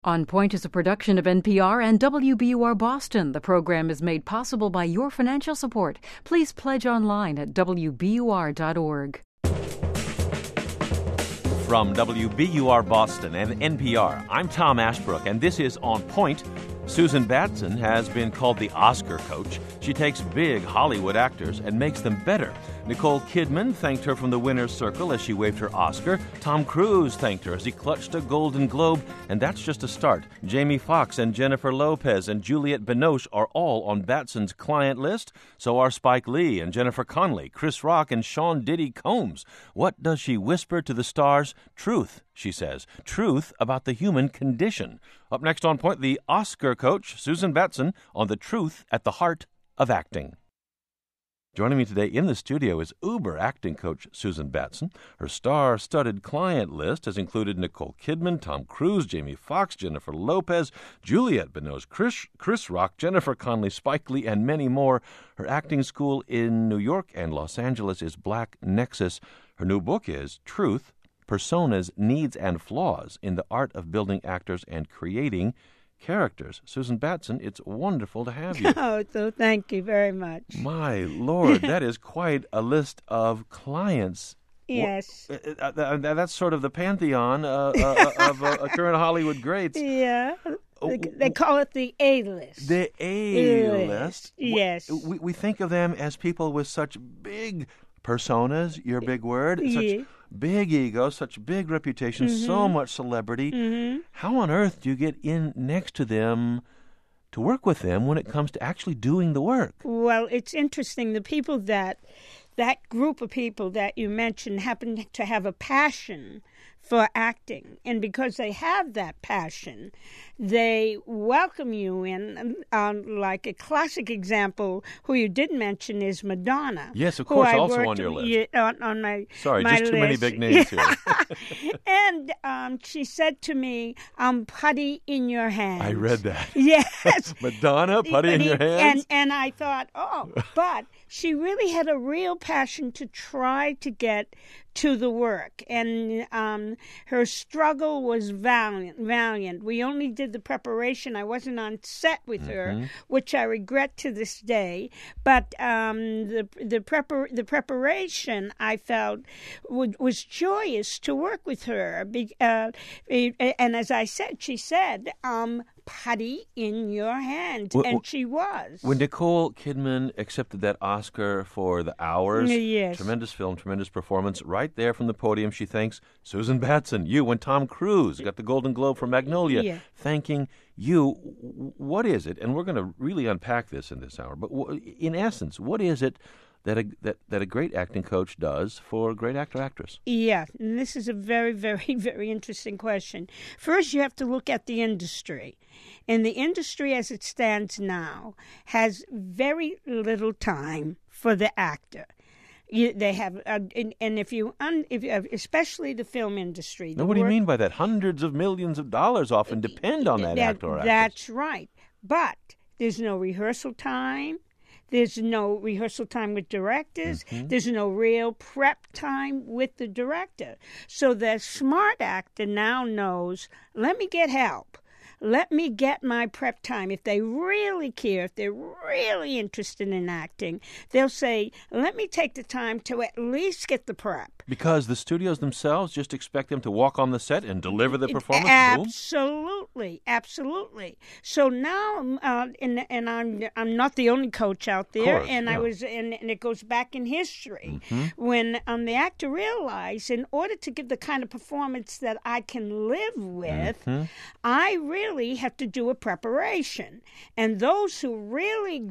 On Point is a production of NPR and WBUR Boston. The program is made possible by your financial support. Please pledge online at WBUR.org. From WBUR Boston and NPR, I'm Tom Ashbrook, and this is On Point. Susan Batson has been called the Oscar coach. She takes big Hollywood actors and makes them better. Nicole Kidman thanked her from the winner's circle as she waved her Oscar. Tom Cruise thanked her as he clutched a Golden Globe. And that's just a start. Jamie Foxx and Jennifer Lopez and Juliette Binoche are all on Batson's client list. So are Spike Lee and Jennifer Connelly, Chris Rock and Sean Diddy Combs. What does she whisper to the stars? Truth, she says. Truth about the human condition. Up next on Point, the Oscar coach, Susan Batson, on the truth at the heart of acting. Joining me today in the studio is Uber acting coach Susan Batson. Her star-studded client list has included Nicole Kidman, Tom Cruise, Jamie Foxx, Jennifer Lopez, Juliette Binoche, Chris Rock, Jennifer Connelly, Spike Lee, and many more. Her acting school in New York and Los Angeles is Black Nexus. Her new book is Truth, Personas, Needs, and Flaws in the Art of Building Actors and Creating Characters. Susan Batson, it's wonderful to have you. Oh, so thank you very much. My Lord, that is quite a list of clients. Yes. That's sort of the pantheon of current Hollywood greats. Yeah. They call it the A-list. The A-list. Yes. We think of them as people with such big personas, your big word, such big egos, such big reputations, so much celebrity. How on earth do you get in next to them to work with them when it comes to actually doing the work? Well, it's interesting. The people that group of people that you mentioned happen to have a passion for acting. And because they have that passion, they welcome you in. Like a classic example, who you did mention is Madonna. Yes, of course, also on your list. On my Sorry, my just too list. many big names here. And she said to me, putty in your hands. I read that. Yes. Madonna, putty in your hands? And I thought, but she really had a real passion to try to get to the work. And her struggle was valiant. We only did the preparation. I wasn't on set with her, which I regret to this day. But the preparation, I felt, was joyous to work with her. And as I said, she said, putty in your hand, and she was. When Nicole Kidman accepted that Oscar for The Hours, yes. Tremendous film, tremendous performance, right there from the podium, she thanks Susan Batson, you. When Tom Cruise got the Golden Globe for Magnolia, thanking you. What is it? And we're going to really unpack this in this hour, but in essence, what is it that a great acting coach does for a great actor-actress? Yeah, and this is a very, very, very interesting question. First, you have to look at the industry. And the industry as it stands now has very little time for the actor. They have, and if you especially the film industry. Now, what do you mean by that? Hundreds of millions of dollars often depend on that actor or actress. That's right. But there's no rehearsal time. There's no rehearsal time with directors. There's no real prep time with the director. So the smart actor now knows, let me get help. Let me get my prep time. If they really care, if they're really interested in acting, they'll say, let me take the time to at least get the prep. Because the studios themselves just expect them to walk on the set and deliver the performance? Absolutely, absolutely. So now, and I'm not the only coach out there, course, and I was, and it goes back in history when the actor realized, in order to give the kind of performance that I can live with, I really have to do a preparation. And those who really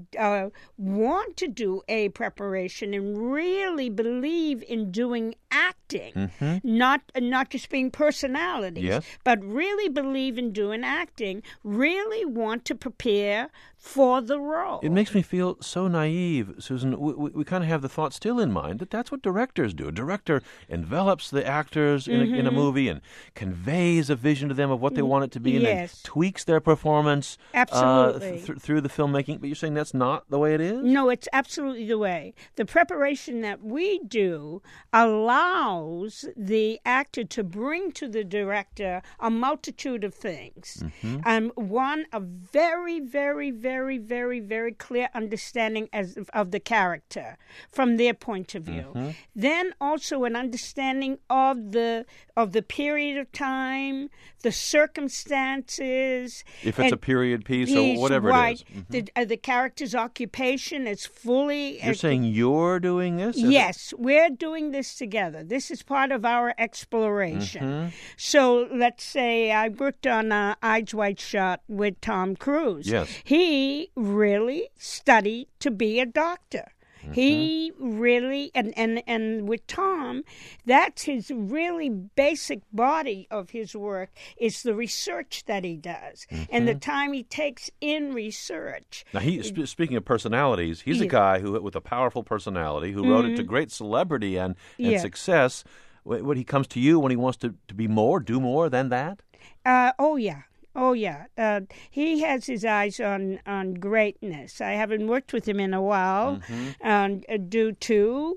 want to do a preparation and really believe in doing acting, not just being personalities, but really believe in doing acting, really want to prepare for the role. It makes me feel so naive, Susan. We kind of have the thought still in mind that that's what directors do. A director envelops the actors in a movie and conveys a vision to them of what they want it to be and then tweaks their performance Absolutely. through the filmmaking, but you're saying that's not the way it is? No, it's absolutely the way. The preparation that we do allows the actor to bring to the director a multitude of things. One, a very, very, very, very, very clear understanding of the character from their point of view. Then also an understanding of the period of time, the circumstances. If it's a period piece or whatever right. it is. The character's occupation is fully... You're saying you're doing this? Yes, we're doing this together. This is part of our exploration. So let's say I worked on Eyes Wide Shut with Tom Cruise. Yes. He really studied to be a doctor. He really, and with Tom, that's his really basic body of his work is the research that he does and the time he takes in research. Now, speaking of personalities, he's a guy who with a powerful personality who wrote it to great celebrity and success. When he comes to you when he wants to be more, do more than that? Oh, yeah. He has his eyes on greatness. I haven't worked with him in a while, due to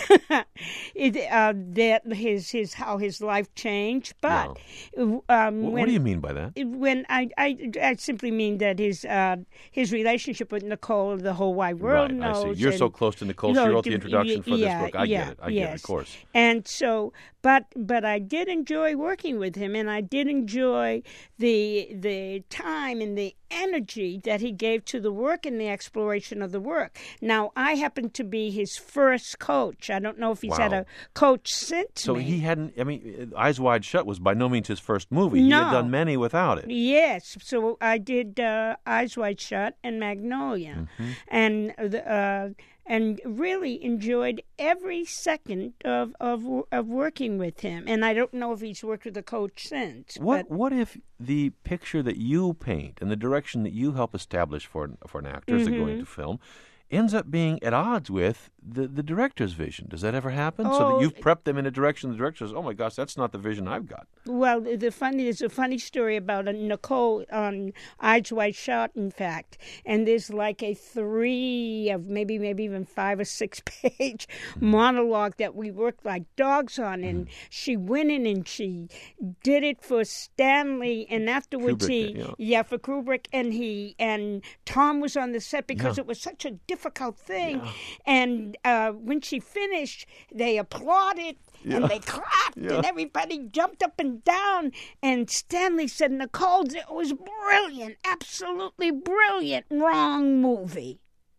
how his life changed. But what do you mean by that? When I simply mean that his relationship with Nicole, the whole wide world knows. I see. You're so close to Nicole. She wrote the introduction for this book. I get it, of course. And so, but I did enjoy working with him, and I did enjoy the time and the energy that he gave to the work and the exploration of the work. Now, I happen to be his first coach. I don't know if he's had a coach since So me. he hadn't, Eyes Wide Shut was by no means his first movie. No. He had done many without it. Yes. So I did Eyes Wide Shut and Magnolia. And really enjoyed every second of working with him. And I don't know if he's worked with a coach since. What if the picture that you paint and the direction that you help establish for an actor as they're going to film ends up being at odds with the director's vision? Does that ever happen? So that you've prepped them in a direction, the director says, oh my gosh, that's not the vision I've got. Well, there's a funny story about Nicole on Eyes Wide Shut, in fact. And there's like a 3 of maybe even 5 or 6 page monologue that we worked like dogs on. And she went in and she did it for Stanley. And afterwards Kubrick, for Kubrick. And Tom was on the set because it was such a difficult thing. And when she finished, they applauded and they clapped and everybody jumped up and down. And Stanley said, Nicole, it was brilliant, absolutely brilliant. Wrong movie.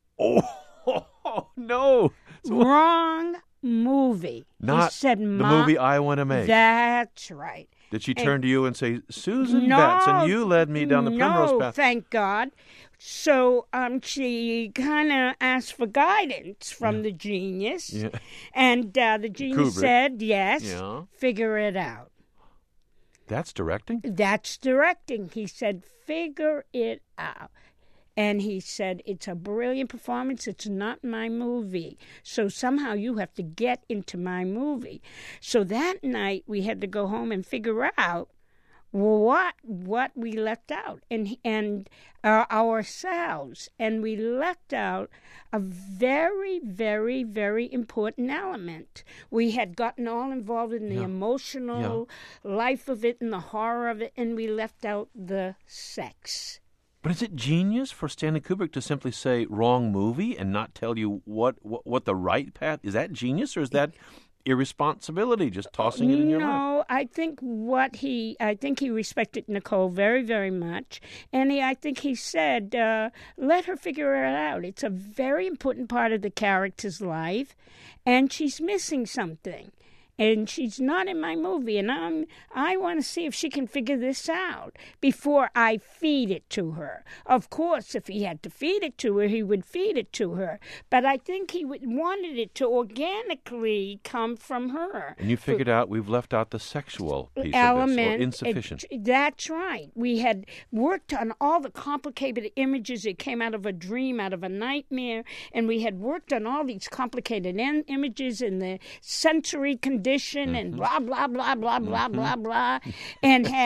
Oh no. Wrong movie. Not he said, the movie I want to make. That's right. Did she turn to you and say, Susan Batson, you led me down the primrose path? No, thank God. So she kind of asked for guidance from the genius. Yeah. And the genius Kubrick said, yes, figure it out. That's directing? That's directing. He said, figure it out. And he said, it's a brilliant performance. It's not my movie. So somehow you have to get into my movie. So that night we had to go home and figure out what we left out and ourselves. And we left out a very, very, very important element. We had gotten all involved in the emotional life of it and the horror of it, and we left out the sex. But is it genius for Stanley Kubrick to simply say wrong movie and not tell you what the right path? Is that genius or is that irresponsibility, just tossing it in your lap? No, I think he respected Nicole very, very much. And I think he said, let her figure it out. It's a very important part of the character's life, and she's missing something. And she's not in my movie, and I want to see if she can figure this out before I feed it to her. Of course, if he had to feed it to her, he would feed it to her. But I think he wanted it to organically come from her. And you figured out we've left out the sexual piece element, of this, or insufficient. That's right. We had worked on all the complicated images that came out of a dream, out of a nightmare, and we had worked on all these complicated images in the sensory condition and blah, blah, blah, blah, blah, blah, blah, and had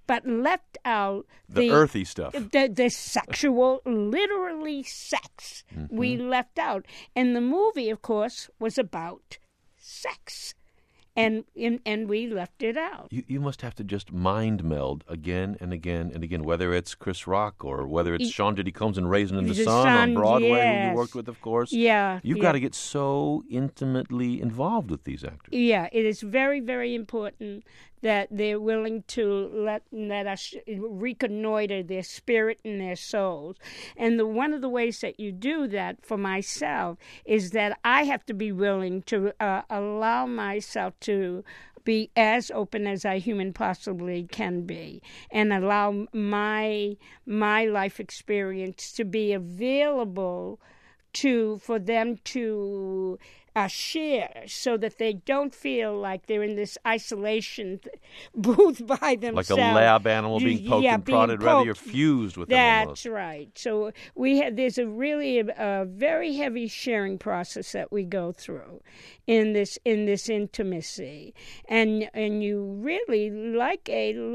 but left out the earthy stuff. The sexual, literally sex, we left out. And the movie, of course, was about sex. And we left it out. You must have to just mind meld again and again and again, whether it's Chris Rock or whether it's Sean Diddy Combs and Raisin in the Sun on Broadway, yes. who you worked with, of course. Yeah. You've got to get so intimately involved with these actors. Yeah, it is very, very important that they're willing to let us reconnoiter their spirit and their souls. And one of the ways that you do that for myself is that I have to be willing to allow myself to be as open as I human possibly can be, and allow my life experience to be available for them to share, so that they don't feel like they're in this isolation booth by themselves. Like a lab animal being poked and prodded. Rather, you're fused with them almost. That's right. So there's a very heavy sharing process that we go through in this intimacy, and you really like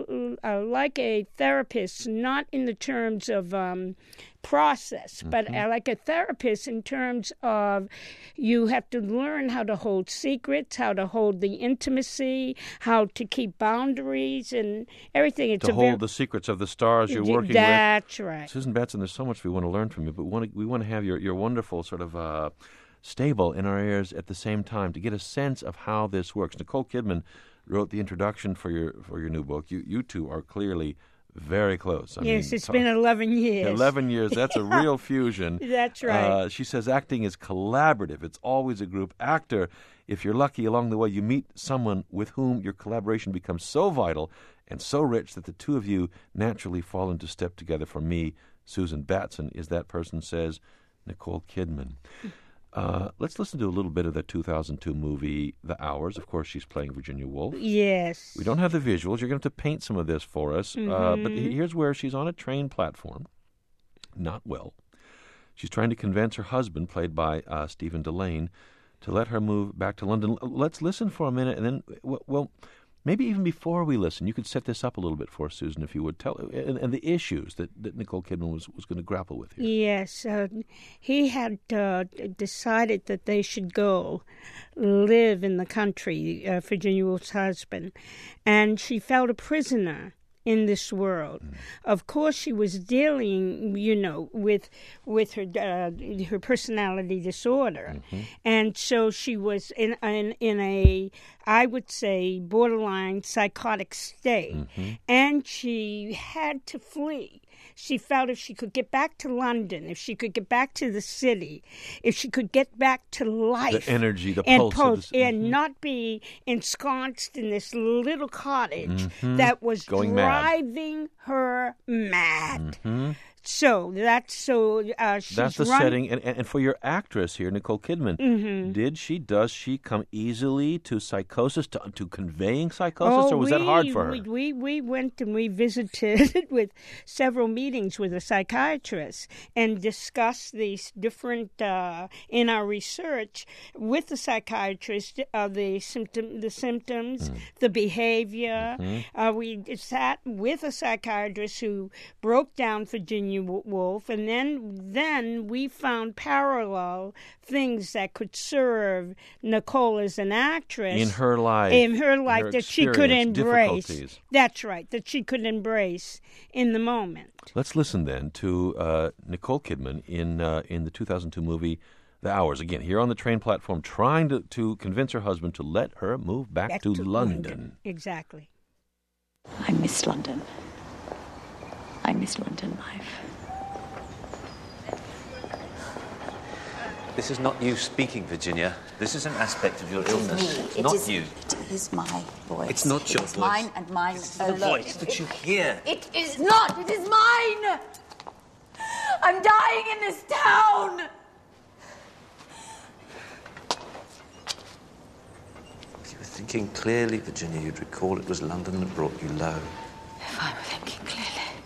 a therapist, not in the terms of process, but like a therapist in terms of you have to learn how to hold secrets, how to hold the intimacy, how to keep boundaries and everything. It's hold the secrets of the stars you're working with. That's right. Susan Batson, there's so much we want to learn from you, but we want to have your wonderful sort of stable in our ears at the same time to get a sense of how this works. Nicole Kidman wrote the introduction for your new book. You two are clearly very close. Yes, it's been 11 years. 11 years. That's a real fusion. That's right. She says acting is collaborative. It's always a group actor. If you're lucky along the way, you meet someone with whom your collaboration becomes so vital and so rich that the two of you naturally fall into step together. For me, Susan Batson is that person, says Nicole Kidman. Let's listen to a little bit of the 2002 movie, The Hours. Of course, she's playing Virginia Woolf. Yes. We don't have the visuals. You're going to have to paint some of this for us. But here's where she's on a train platform. Not well. She's trying to convince her husband, played by Stephen Delane, to let her move back to London. Let's listen for a minute, and then, well, maybe even before we listen, you could set this up a little bit for us, Susan, if you would tell, and the issues that Nicole Kidman was going to grapple with here. Yes, he had decided that they should go live in the country, Virginia Woolf's husband, and she felt a prisoner in this world. Of course, she was dealing, with her personality disorder, and so she was in a, I would say, borderline psychotic state, and she had to flee. She felt if she could get back to London, if she could get back to the city, if she could get back to life, the energy, the and pulse, and not be ensconced in this little cottage that was driving her mad. So that's she's the setting, and for your actress here, Nicole Kidman, does she come easily to psychosis, to conveying psychosis, or was that hard for her? We went and we visited with several meetings with a psychiatrist and discussed these different in our research with the psychiatrist the symptoms, the behavior. We sat with a psychiatrist who broke down Virginia Woolf, and then we found parallel things that could serve Nicole as an actress in her life, that she could embrace. That's right, that she could embrace in the moment. Let's listen then to Nicole Kidman in the 2002 movie The Hours. Again, here on the train platform, trying to convince her husband to let her move back to London. Exactly. I miss London. I miss London life. This is not you speaking, Virginia. This is an aspect of your illness. It's not you. It is my voice. It's not your voice. voice. Mine and mine alone. The voice that you hear. It is not. It is mine. I'm dying in this town. If you were thinking clearly, Virginia, you'd recall it was London that brought you low. If I were thinking clearly.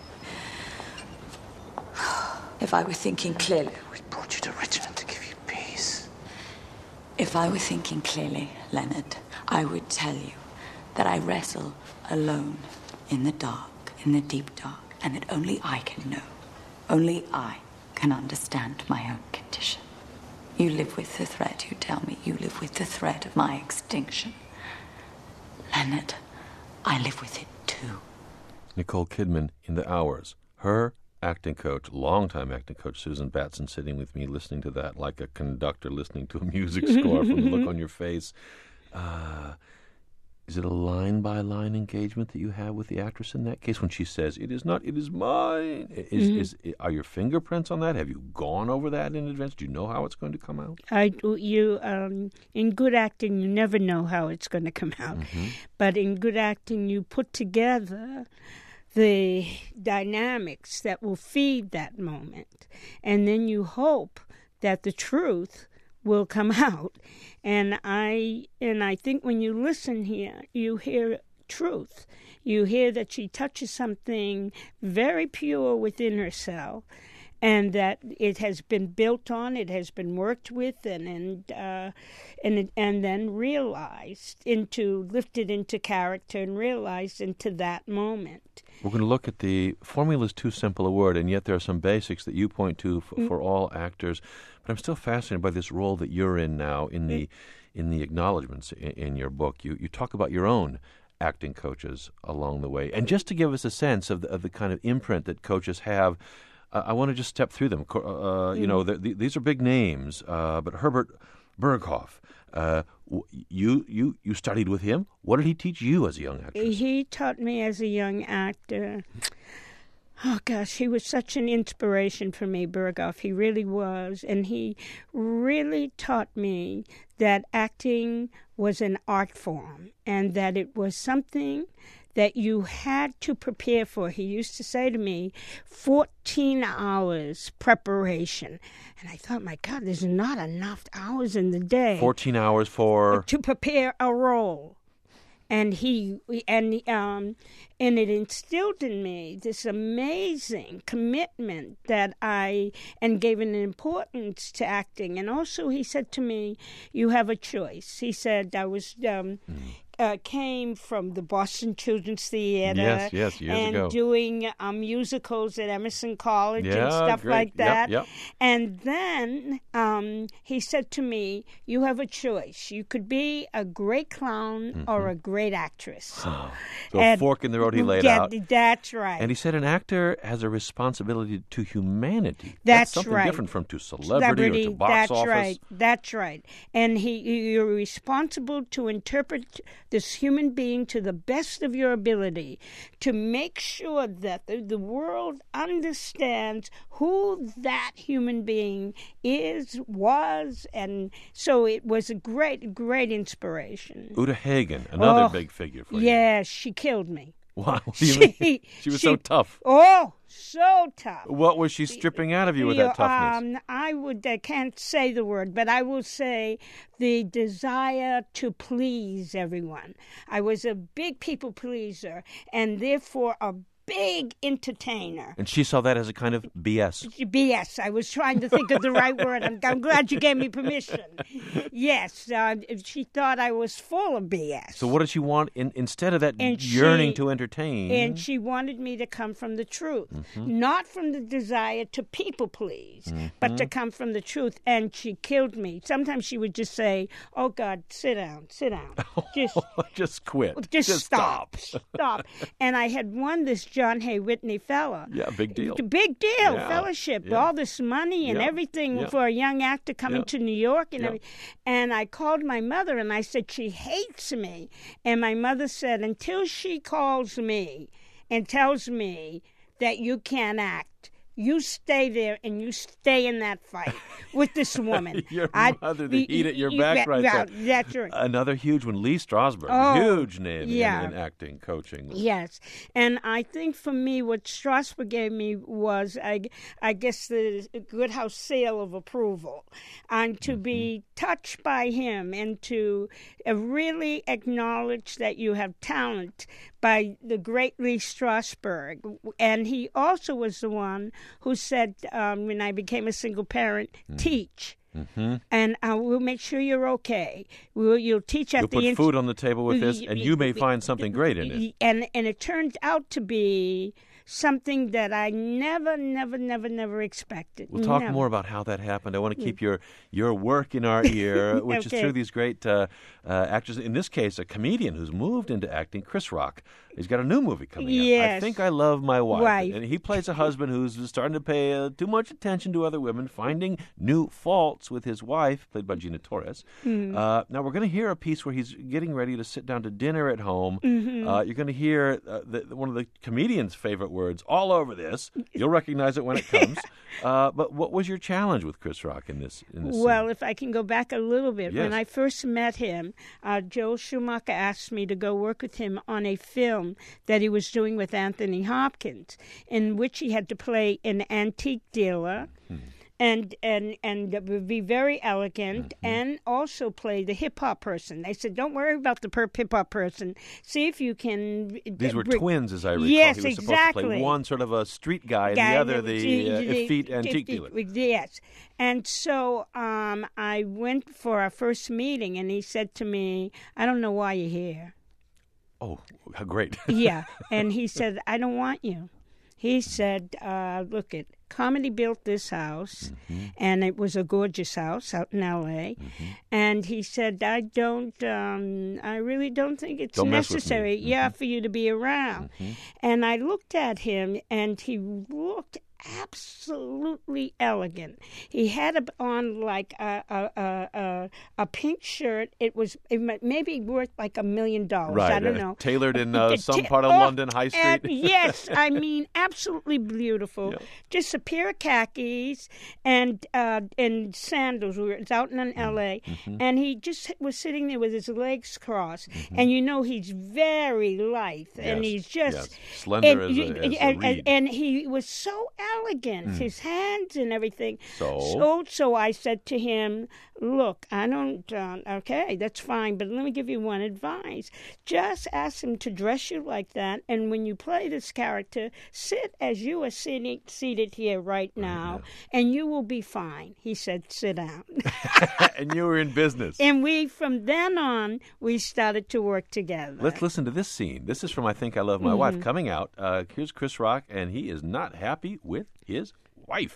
If I were thinking clearly. We brought you to Richmond to give you peace. If I were thinking clearly, Leonard, I would tell you that I wrestle alone in the dark in the deep dark, and that only I can know. Only I can understand my own condition. You live with the threat, you tell me. You live with the threat of my extinction. Leonard, I live with it too. Nicole Kidman in The Hours. Her acting coach, longtime acting coach, Susan Batson, sitting with me, listening to that like a conductor listening to a music score from the look on your face. Is it a line-by-line engagement that you have with the actress in that case when she says, "It is not, it is mine"? Are your fingerprints on that? Have you gone over that in advance? Do you know how it's going to come out? In good acting, you never know how it's going to come out. But in good acting, you put together the dynamics that will feed that moment. And then you hope that the truth will come out. And I think when you listen here, you hear truth. You hear that she touches something very pure within herself, and that it has been built on, it has been worked with, and then lifted into character and realized into that moment. We're going to look at the formula is too simple a word, and yet there are some basics that you point to for all actors. But I'm still fascinated by this role that you're in now in the acknowledgments in your book. You talk about your own acting coaches along the way, and just to give us a sense of the kind of imprint that coaches have. I want to just step through them. These are big names, but Herbert Berghoff, you studied with him. What did he teach you as a young actress? He taught me as a young actor. Oh, gosh, he was such an inspiration for me, Berghoff. He really was. And he really taught me that acting was an art form and that it was something that you had to prepare for. He used to say to me, 14 hours preparation. And I thought, my God, there's not enough hours in the day. 14 hours to prepare a role. And it instilled in me this amazing commitment and gave an importance to acting. And also he said to me, you have a choice. He said, I was came from the Boston Children's Theater. Yes, years ago. And doing musicals at Emerson College and stuff like that. Yep. And then he said to me, you have a choice. You could be a great clown or a great actress. So a fork in the road he laid out. That's right. And he said an actor has a responsibility to humanity. That's something right. different from to celebrity or to box office. That's right. And you're responsible to interpret this human being to the best of your ability, to make sure that the world understands who that human being was, and so it was a great, great inspiration. Uta Hagen, another big figure for you. Yes, she killed me. Wow, what do you mean? She was so tough. Oh, so tough. What was she stripping out of you with that toughness? I can't say the word, but I will say the desire to please everyone. I was a big people pleaser, and therefore a big entertainer. And she saw that as a kind of BS. BS. I was trying to think of the right word. I'm glad you gave me permission. Yes, she thought I was full of BS. So what did she want instead of that yearning to entertain? And she wanted me to come from the truth, not from the desire to people please, but to come from the truth. And she killed me. Sometimes she would just say, "Oh God, sit down. Just quit. Just stop. And I had won this John Hay Whitney fellow. Yeah, big deal. Big deal, fellowship, all this money and everything for a young actor coming to New York and everything. And I called my mother and I said, she hates me. And my mother said, until she calls me and tells me that you can't act, you stay there and you stay in that fight with this woman. Your mother, the heat at your back right there. That's right. Another huge one, Lee Strasberg, huge name in acting, coaching. Yes, and I think for me what Strasberg gave me was, I guess, the Good House seal of approval, and to be touched by him and to really acknowledge that you have talent by the great Lee Strasberg. And he also was the one who said, when I became a single parent, teach. and we'll make sure you're okay. You'll teach at You'll put food on the table with this, and you may find something great in it. And it turned out to be something that I never expected. We'll talk more about how that happened. I want to keep your work in our ear, which is through these great actors. In this case, a comedian who's moved into acting, Chris Rock. He's got a new movie coming out. I Think I Love My Wife. Right. And he plays a husband who's starting to pay too much attention to other women, finding new faults with his wife, played by Gina Torres. Now, we're going to hear a piece where he's getting ready to sit down to dinner at home. You're going to hear one of the comedian's favorite words all over this. You'll recognize it when it comes. But what was your challenge with Chris Rock in this Well, scene? if I can go back a little bit, Yes. when I first met him, Joel Schumacher asked me to go work with him on a film that he was doing with Anthony Hopkins, in which he had to play an antique dealer. And be very elegant, and also play the hip-hop person. They said, don't worry about the hip-hop person. See if you can... These were twins, as I recall. Yes, he was exactly. supposed to play one sort of a street guy, and the other the effete antique dealer. Yes. And so I went for our first meeting, and he said to me, I don't know why you're here. Oh, how great. Yeah. And he said, I don't want you. He said, look, comedy built this house, and it was a gorgeous house out in L.A., and he said, I really don't think it's necessary, for you to be around. And I looked at him, and he looked absolutely elegant. He had on like a pink shirt. It maybe worth like $1 million. Right, I don't know. Tailored in some part of London High Street. Yes, I mean absolutely beautiful. Yeah. Just a pair of khakis and sandals. It's out in L.A. And he just was sitting there with his legs crossed, and he's very lithe, and he's just slender as a reed. And he was so elegant, his hands and everything. So I said to him, look, I don't, okay, that's fine, but let me give you one advice. Just ask him to dress you like that, and when you play this character, sit as you are seated here right now, and you will be fine. He said, sit down. And you were in business. And from then on, we started to work together. Let's listen to this scene. This is from I Think I Love My Wife, coming out. Here's Chris Rock, and he is not happy with his wife.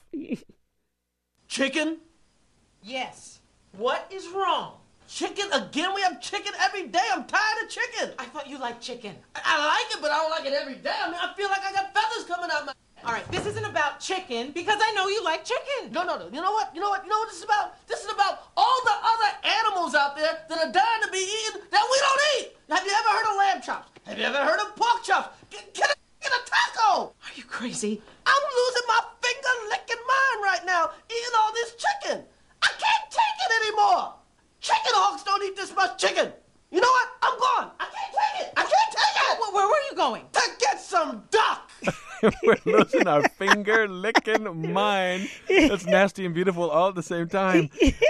Chicken? Yes. What is wrong? Chicken again? We have chicken every day. I'm tired of chicken. I thought you liked chicken. I like it, but I don't like it every day. I mean, I feel like I got feathers coming out my... All right, this isn't about chicken because I know you like chicken. No. You know what this is about? This is about all the other animals out there that are dying to be eaten that we don't eat. Have you ever heard of lamb chops? Have you ever heard of pork chops? Get a taco. Are you crazy? I'm losing my finger-licking mind right now eating all this chicken. I can't take it anymore. Chicken hawks don't eat this much chicken. You know what? I'm gone. I can't take it. I can't take it. Where were you going? To get some duck. We're losing our finger-licking mind. That's nasty and beautiful all at the same time.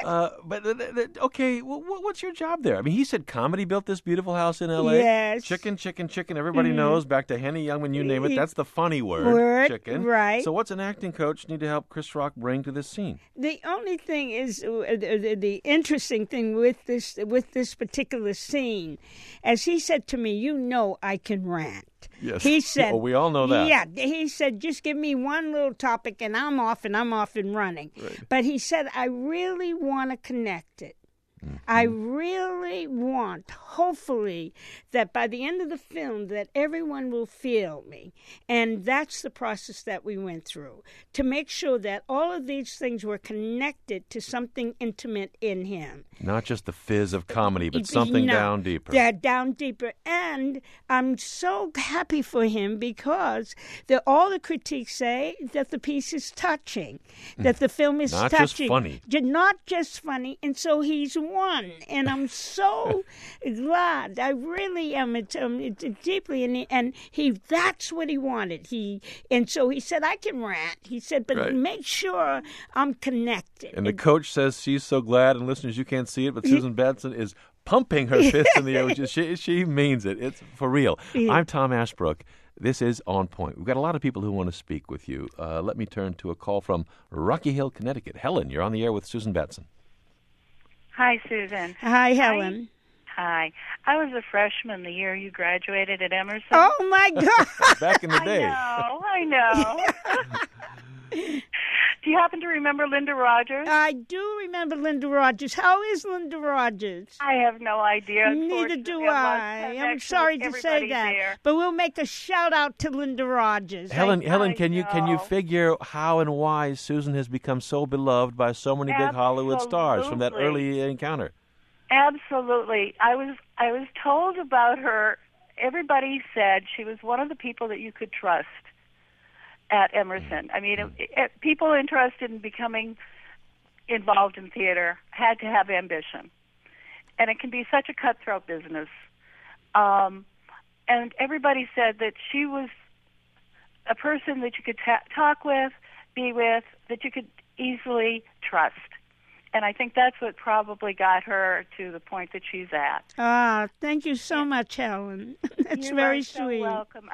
Okay, well, what's your job there? I mean, he said comedy built this beautiful house in L.A. Yes. Chicken. Everybody knows. Back to Henny Youngman, you name it. That's the funny word. Chicken. Right. So what's an acting coach need to help Chris Rock bring to this scene? The only thing is the interesting thing with this particular scene, as he said to me, I can rant. Yes. He said, well, we all know that. Yeah, he said, just give me one little topic and I'm off and running. Right. But he said, I really want to connect it. I really want, hopefully, that by the end of the film that everyone will feel me. And that's the process that we went through, to make sure that all of these things were connected to something intimate in him. Not just the fizz of comedy, but something down deeper. Yeah, down deeper. And I'm so happy for him because all the critiques say that the piece is touching, that the film is not touching. Just funny. Not just funny. And so he's won. And I'm so glad. I really am. It's deeply. And that's what he wanted. And so he said, I can rant. He said, but make sure I'm connected. And the coach says she's so glad, and listeners, you can't see it, but Susan Batson is pumping her fist in the air. She means it. It's for real. I'm Tom Ashbrook. This is On Point. We've got a lot of people who want to speak with you. Let me turn to a call from Rocky Hill, Connecticut. Helen, you're on the air with Susan Batson. Hi, Susan. Hi, Helen. Hi. I was a freshman the year you graduated at Emerson. Oh, my God. Back in the day. I know. Do you happen to remember Linda Rogers? I do remember Linda Rogers. How is Linda Rogers? I have no idea. Neither do I. I'm sorry to say that. There. But we'll make a shout-out to Linda Rogers. Helen, can you figure how and why Susan has become so beloved by so many big Hollywood stars from that early encounter? Absolutely. I was told about her. Everybody said she was one of the people that you could trust at Emerson. I mean, people interested in becoming involved in theater had to have ambition. And it can be such a cutthroat business. And everybody said that she was a person that you could talk with, be with, that you could easily trust. And I think that's what probably got her to the point that she's at. Thank you so much, Helen. That's very sweet. You're welcome.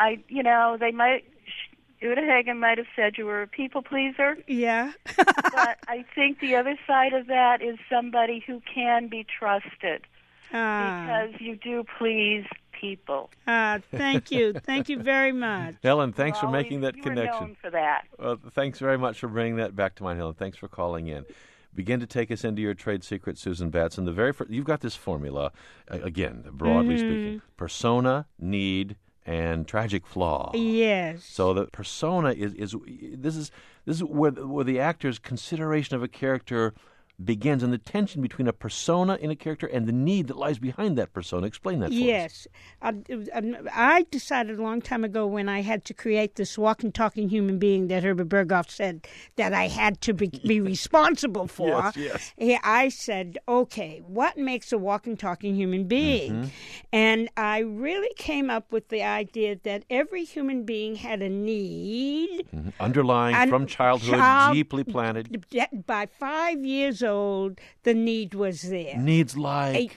Uta Hagen might have said you were a people pleaser. Yeah. But I think the other side of that is somebody who can be trusted because you do please people. Thank you. Thank you very much. Helen, thanks for making that you connection. Were known for that. Well, thanks very much for bringing that back to mind, Helen. Thanks for calling in. Begin to take us into your trade secret, Susan Batson. The very first, you've got this formula, again, broadly speaking, persona, need, and tragic flaw. Yes. So the persona is where the actor's consideration of a character begins, and the tension between a persona in a character and the need that lies behind that persona. Explain that for us. Yes. I decided a long time ago when I had to create this walking, talking human being that Herbert Berghoff said that I had to be responsible for. Yes. I said, okay, what makes a walking, talking human being? Mm-hmm. And I really came up with the idea that every human being had a need. Mm-hmm. Underlying from childhood, deeply planted. By 5 years old, the need was there. Needs like?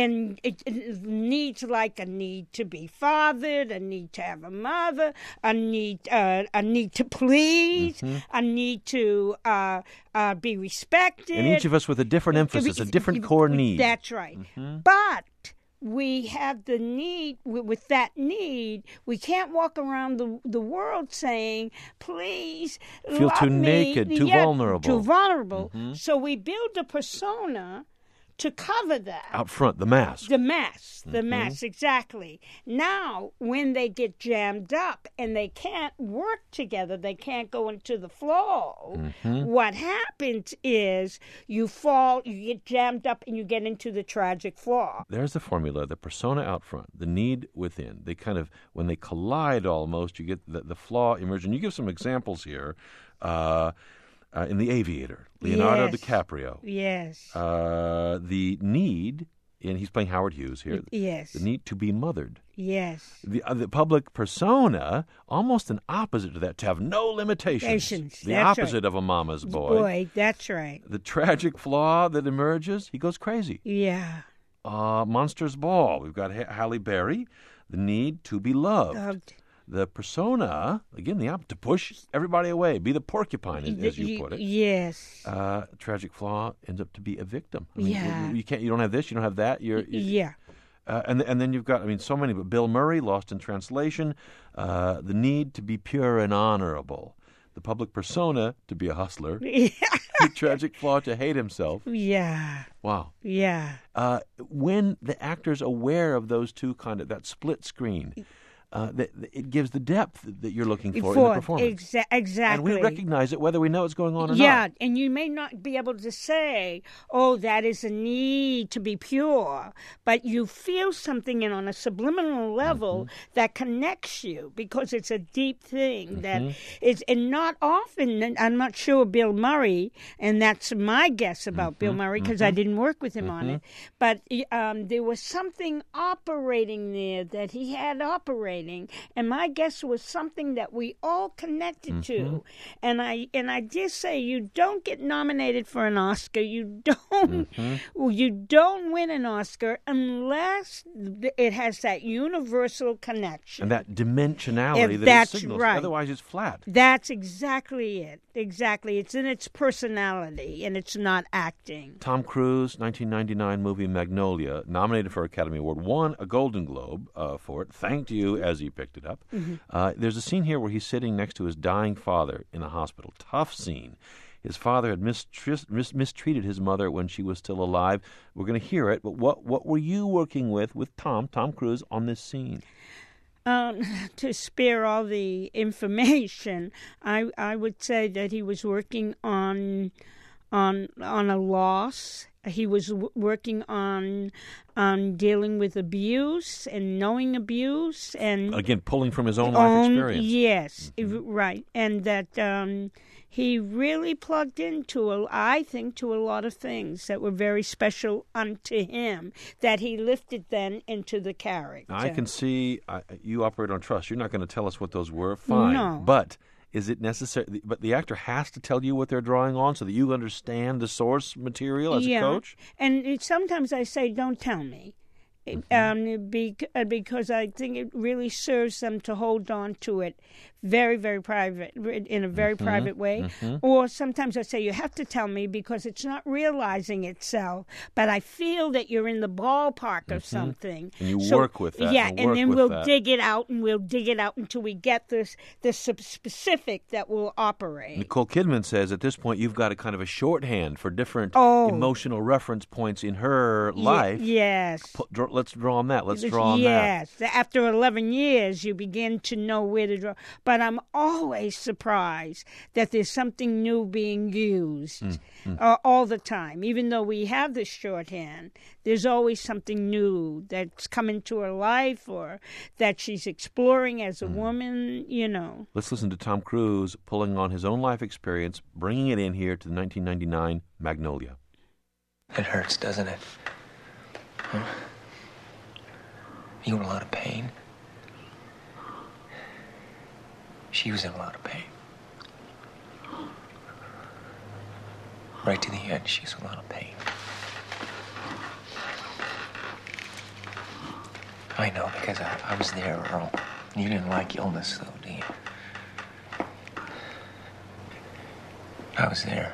Needs like a need to be fathered, a need to have a mother, a need to please, a need to be respected. And each of us with a different emphasis, a different core need. That's right. Mm-hmm. But we have the need, with that need, we can't walk around the world saying, please feel too naked, too vulnerable. Too vulnerable. Mm-hmm. So we build a persona to cover that. Out front, the mask. The mask, exactly. Now, when they get jammed up and they can't work together, they can't go into the flow, what happens is you fall, you get jammed up, and you get into the tragic flaw. There's the formula, the persona out front, the need within. They kind of, when they collide almost, you get the flaw emerging. You give some examples here. In The Aviator, Leonardo DiCaprio. Yes. The need, and he's playing Howard Hughes here. Yes. The need to be mothered. Yes. The public persona, almost an opposite to that, to have no limitations. The opposite of a mama's boy. That's right. The tragic flaw that emerges, he goes crazy. Yeah. Monsters Ball, we've got Halle Berry, the need to be loved. The persona, again, the opposite, to push everybody away, be the porcupine, as you put it. Yes. Tragic flaw ends up to be a victim. I mean, you don't have this, you don't have that. Yeah. And then you've got, so many, but Bill Murray, Lost in Translation, the need to be pure and honorable. The public persona, to be a hustler. Yeah. The tragic flaw, to hate himself. Yeah. Wow. Yeah. When the actor's aware of those two that split screen, it gives the depth that you're looking for in the performance. Exactly. And we recognize it whether we know what's going on or not. Yeah, and you may not be able to say, oh, that is a need to be pure, but you feel something on a subliminal level that connects you because it's a deep thing that is, and not often, and I'm not sure Bill Murray, and that's my guess about Bill Murray because I didn't work with him on it, but there was something operating there that he had operating writing, and my guess was something that we all connected to. And I just say, you don't get nominated for an Oscar. You don't win an Oscar unless it has that universal connection And that dimensionality If that that's it signals. right. Otherwise, it's flat. That's exactly it. Exactly. It's in its personality, and it's not acting. Tom Cruise, 1999 movie Magnolia, nominated for Academy Award, won a Golden Globe for it, thanked you as he picked it up. There's a scene here where he's sitting next to his dying father in a hospital. Tough scene. His father had mistreated his mother when she was still alive. We're going to hear it, but what were you working with Tom Cruise, on this scene? To spare all the information, I would say that he was working on a loss. He was working on dealing with abuse and knowing abuse, and Again, pulling from his own life experience. Yes, right, and that he really plugged into, I think, to a lot of things that were very special unto him, that he lifted then into the character. Now, I can see you operate on trust. You're not going to tell us what those were. Fine. No. But is it necessary? But the actor has to tell you what they're drawing on so that you understand the source material as a coach? And sometimes I say, don't tell me. Because I think it really serves them to hold on to it very, very private, in a very private way. Or sometimes I say, you have to tell me because it's not realizing itself, but I feel that you're in the ballpark of something. And you work with that. Yeah, and then we'll dig it out, and we'll dig it out until we get the specific that will operate. Nicole Kidman says at this point you've got a kind of a shorthand for different emotional reference points in her life. Yes. Let's draw on that. Let's draw on that. Yes. After 11 years, you begin to know where to draw. But I'm always surprised that there's something new being used all the time. Even though we have this shorthand, there's always something new that's come into her life or that she's exploring as a woman, Let's listen to Tom Cruise pulling on his own life experience, bringing it in here to the 1999 Magnolia. It hurts, doesn't it? Huh? You in a lot of pain? She was in a lot of pain. Right to the end, she was in a lot of pain. I know, because I was there, Earl. You didn't like illness, though, do you? I was there.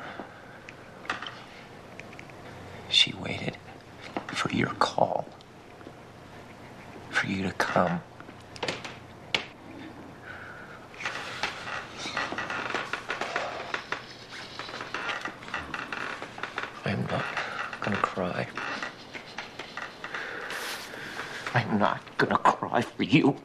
She waited for your call. For you to come. I'm not gonna cry. I'm not gonna cry for you.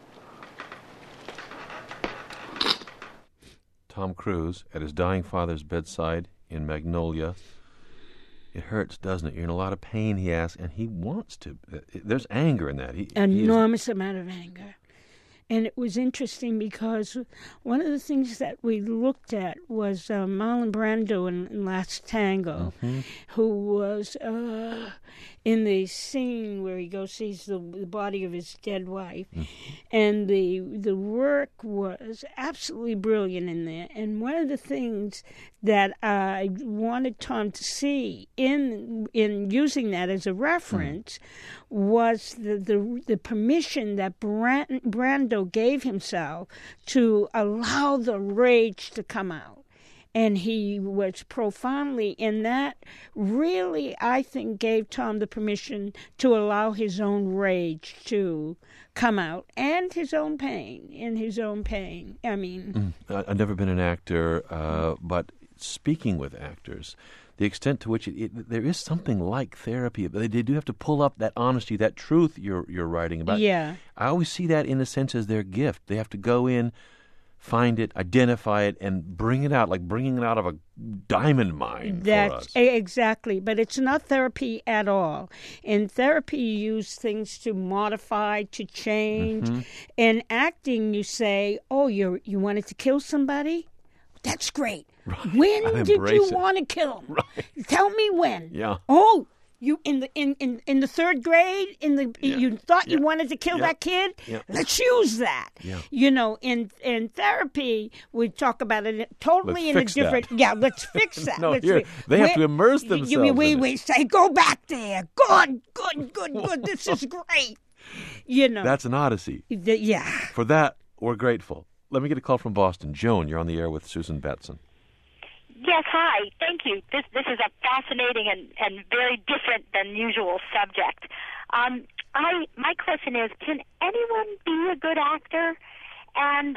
Tom Cruise at his dying father's bedside in Magnolia. It hurts, doesn't it? You're in a lot of pain, he asks, and he wants to. There's anger in that. Enormous amount of anger. And it was interesting because one of the things that we looked at was Marlon Brando in Last Tango, who was in the scene where he goes sees the body of his dead wife, and the work was absolutely brilliant in there. And one of the things that I wanted Tom to see in using that as a reference was the permission that Brando gave himself to allow the rage to come out. And he was profoundly, in that really, I think, gave Tom the permission to allow his own rage to come out and his own pain, I mean. I've never been an actor, but speaking with actors, the extent to which there is something like therapy, but they do have to pull up that honesty, that truth you're writing about. Yeah. I always see that in a sense as their gift. They have to go in, find it, identify it, and bring it out, like bringing it out of a diamond mine for us. Exactly, but it's not therapy at all. In therapy, you use things to modify, to change. In acting, you say, oh, you wanted to kill somebody? That's great. Right. When did you want to kill him? Right. Tell me when. Yeah. Oh, You in the third grade, you thought you wanted to kill that kid? Yeah. Let's use that. Yeah. You know, in therapy, we talk about it totally Let's in a fix different. that. Yeah, let's fix that. No, they have to immerse themselves. We say, go back there. Good. This is great. You know, That's an odyssey. Yeah. For that, we're grateful. Let me get a call from Boston. Joan, you're on the air with Susan Batson. Yes, hi. Thank you. This is a fascinating and very different than usual subject. My question is, can anyone be a good actor? And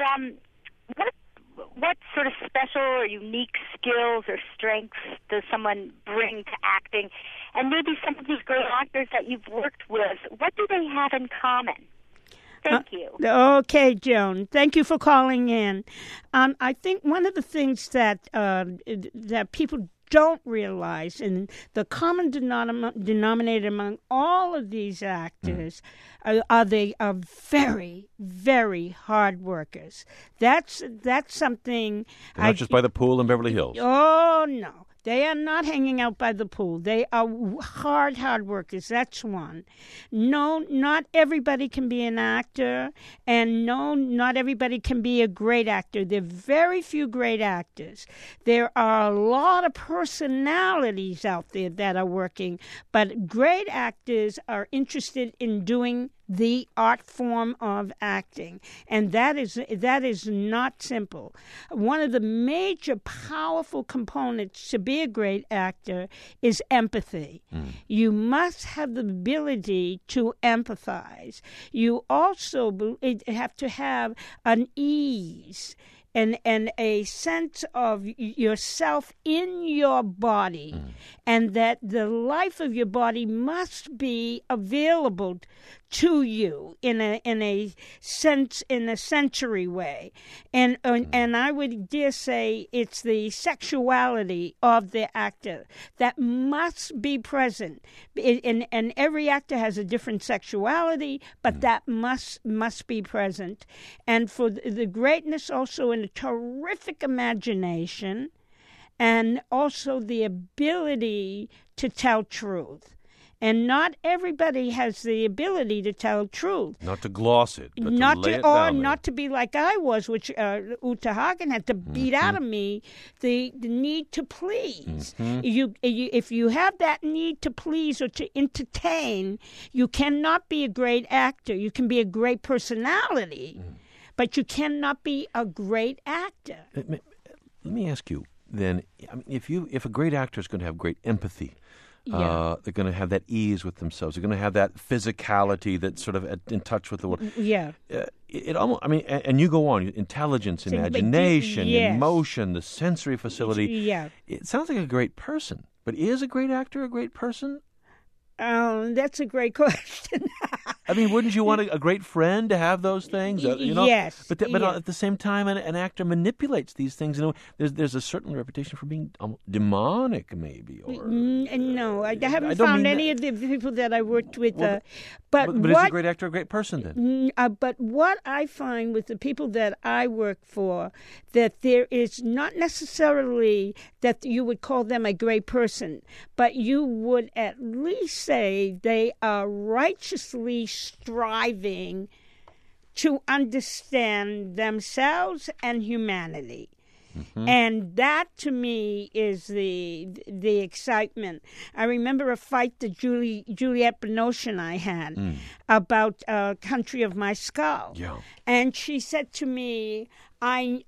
what sort of special or unique skills or strengths does someone bring to acting? And maybe some of these great actors that you've worked with, what do they have in common? Thank you. Okay, Joan. Thank you for calling in. I think one of the things that people don't realize, and the common denominator among all of these actors, they are very, very hard workers. That's something. They're not just by the pool in Beverly Hills. Oh no. They are not hanging out by the pool. They are hard workers. That's one. No, not everybody can be an actor, and no, not everybody can be a great actor. There are very few great actors. There are a lot of personalities out there that are working, but great actors are interested in doing the art form of acting, and that is not simple. One of the major powerful components to be a great actor is empathy. You must have the ability to empathize. You also have to have an ease and a sense of yourself in your body, and that the life of your body must be available to you in a sensory way, and I would dare say it's the sexuality of the actor that must be present, and every actor has a different sexuality, but that must be present, and for the greatness also in a terrific imagination, and also the ability to tell truth. And not everybody has the ability to tell truth. Not to gloss it, but not to lay it or down not to be like I was, which Uta Hagen had to beat out of me the need to please. If you have that need to please or to entertain, you cannot be a great actor. You can be a great personality, but you cannot be a great actor. Let me ask you then, I mean, if a great actor is going to have great empathy, they're going to have that ease with themselves. They're going to have that physicality that's sort of in touch with the world. Yeah. It almost, I mean, and you go on, intelligence, imagination, emotion, the sensory facility. Yeah. It sounds like a great person, but is a great actor a great person? That's a great question. I mean, wouldn't you want a great friend to have those things? You know? Yes. But at the same time, an actor manipulates these things. You know, there's a certain reputation for being demonic, maybe. Or no, I haven't found any of the people that I worked with. But is a great actor a great person then? But what I find with the people that I work for, that there is not necessarily that you would call them a great person, but you would at least say they are righteously striving to understand themselves and humanity. And that, to me, is the excitement. I remember a fight that Juliette Binoche and I had about Country of My Skull. Yeah. And she said to me, I'm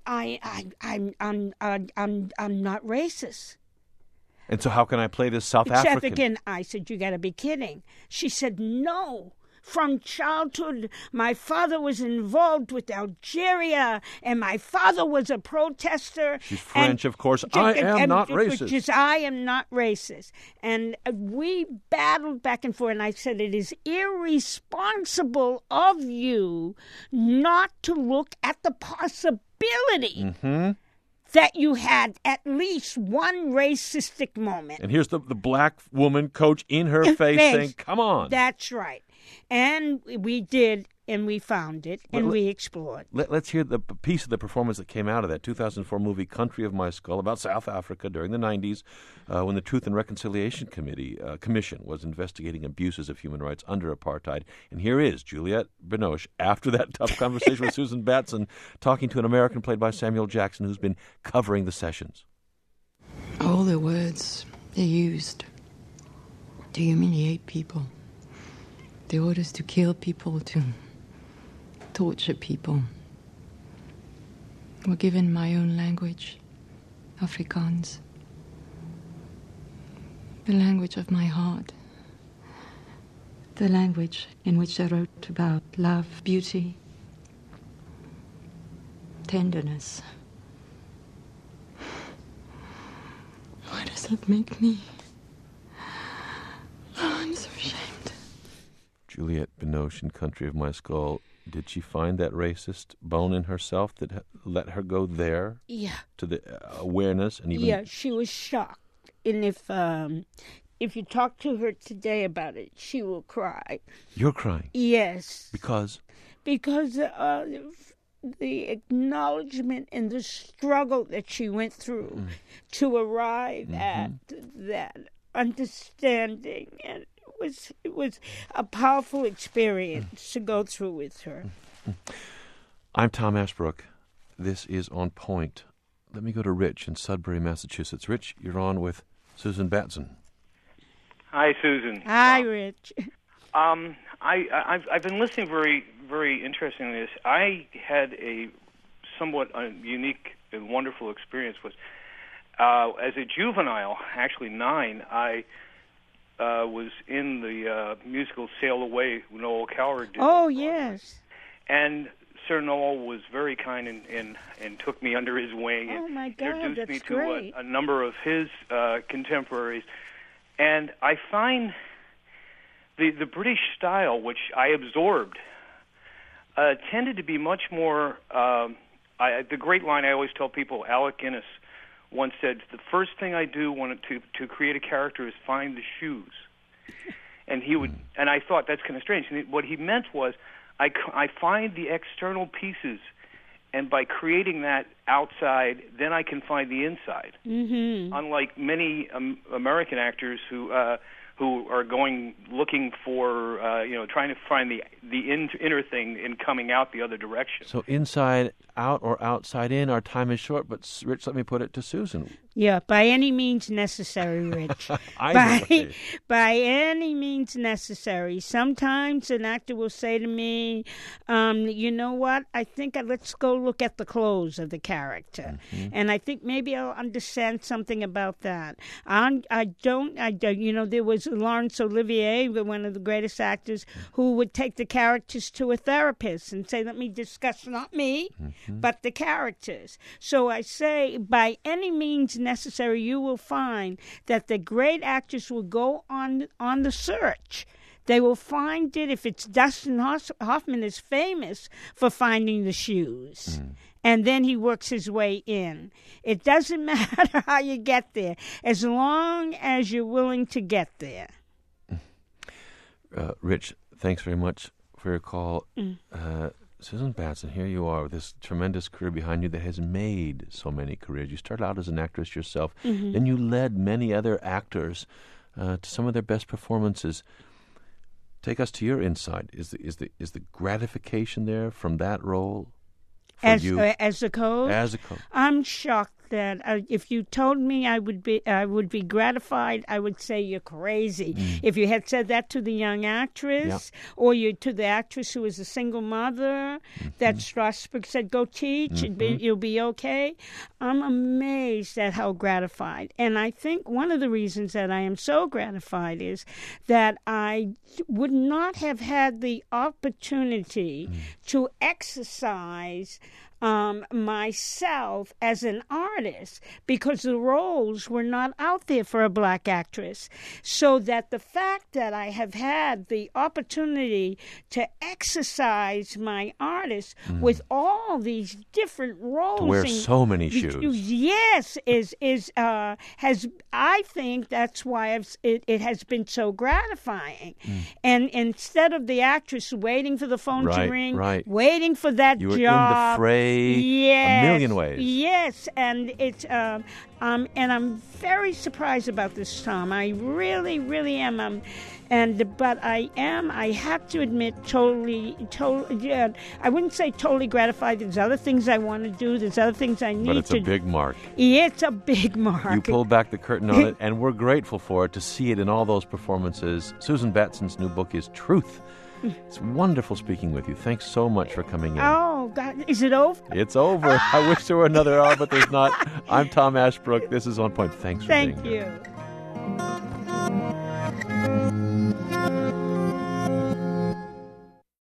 not racist. And so how can I play this South African? I said, you got to be kidding. She said, no. From childhood, my father was involved with Algeria, and my father was a protester. She's French, of course. I am not racist. I am not racist. And we battled back and forth, and I said, it is irresponsible of you not to look at the possibility that you had at least one racistic moment. And here's the black woman coach in her face saying, come on. That's right. And we did and we found it, and we explored. Let's hear the piece of the performance that came out of that 2004 movie, Country of My Skull, about South Africa during the 90s, when the Truth and Reconciliation Commission was investigating abuses of human rights under apartheid. And here is Juliette Binoche, after that tough conversation with Susan Batson, talking to an American played by Samuel Jackson, who's been covering the sessions. All the words they used to humiliate people, the orders to kill people, to torture people, were given my own language, Afrikaans, the language of my heart, the language in which I wrote about love, beauty, tenderness. Why does that make me? Oh, I'm so ashamed. Juliette Binoche in Country of My Skull. Did she find that racist bone in herself that let her go there? Yeah. To the awareness and even... Yeah, she was shocked. And if you talk to her today about it, she will cry. You're crying? Yes. Because? Because the acknowledgement and the struggle that she went through to arrive at that understanding, and it was a powerful experience to go through with her. I'm Tom Ashbrook. This is On Point. Let me go to Rich in Sudbury, Massachusetts. Rich, you're on with Susan Batson. Hi, Susan. Hi, Rich. I've been listening very, very interesting to this. I had a somewhat unique and wonderful experience with, as a juvenile, actually 9, I was in the musical Sail Away, Noel Coward did. Oh, yes. And Sir Noel was very kind and took me under his wing and introduced me to a number of his contemporaries. And I find the British style, which I absorbed, tended to be much more... the great line I always tell people, Alec Guinness once said, the first thing I do to create a character is find the shoes. And he would, and I thought that's kind of strange. And what he meant was, I find the external pieces, and by creating that outside, then I can find the inside. Mm-hmm. Unlike many American actors who are looking for, trying to find the inner thing and coming out the other direction. So inside out or outside in, our time is short. But Rich, let me put it to Susan. Yeah, by any means necessary, Rich. by any means necessary. Sometimes an actor will say to me, you know what, I think let's go look at the clothes of the character. Mm-hmm. And I think maybe I'll understand something about that. There was Laurence Olivier, one of the greatest actors, who would take the characters to a therapist and say, let me discuss not me, but the characters. So I say, by any means necessary, you will find that the great actors will go on the search. They will find it. If it's Dustin Hoffman is famous for finding the shoes. And then he works his way in. It doesn't matter how you get there, as long as you're willing to get there. Rich, thanks very much for your call. Susan Batson, here you are with this tremendous career behind you that has made so many careers. You started out as an actress yourself, then you led many other actors to some of their best performances. Take us to your insight. Is the gratification there from that role? As a coach? As a coach. I'm shocked that if you told me I would be gratified, I would say you're crazy. If you had said that to the young actress, or to the actress who was a single mother, that Strasberg said, go teach, you'll be okay. I'm amazed at how gratified. And I think one of the reasons that I am so gratified is that I would not have had the opportunity to exercise myself as an artist because the roles were not out there for a black actress. So that the fact that I have had the opportunity to exercise my artist with all these different roles. To wear so many shoes. Yes, has I think that's why it has been so gratifying. And instead of the actress waiting for the phone to ring, waiting for that you were job. In the fray a million ways. Yes, and it's and I'm very surprised about this, Tom. I really, really am. But I have to admit, totally, I wouldn't say totally gratified. There's other things I want to do. There's other things I need to do. But it's a big mark. It's a big mark. You pulled back the curtain on it, and we're grateful for it, to see it in all those performances. Susan Batson's new book is Truth. It's wonderful speaking with you. Thanks so much for coming in. Oh, God. Is it over? It's over. I wish there were another hour, but there's not. I'm Tom Ashbrook. This is On Point. Thanks for being here. Thank you.